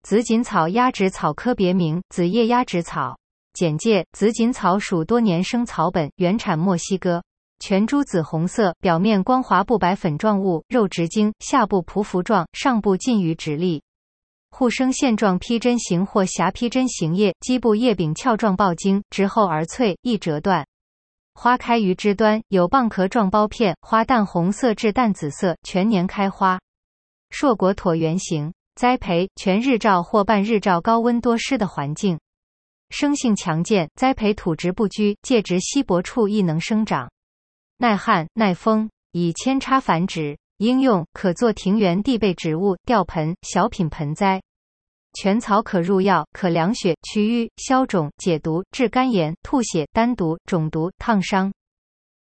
紫堇草鸭跖草科别名，紫叶鸭跖草。简介：紫堇草属多年生草本，原产墨西哥。全株紫红色，表面光滑不白粉状物，肉直茎，下部匍匐状，上部近于直立。互生线状披针形或狭披针形叶，基部叶柄鞘状抱茎，直厚而脆，易折断。花开于枝端，有蚌壳状苞片，花淡红色至淡紫色，全年开花。硕果椭圆形。栽培：全日照或半日照高温多湿的环境。生性强健，栽培土质不拘，介质稀薄处亦能生长。耐旱、耐风，以扦插繁殖。应用：可做庭园地被植物、吊盆、小品盆栽。全草可入药，可凉血、祛瘀、消肿、解毒、治肝炎、吐血、丹毒、肿毒、烫伤。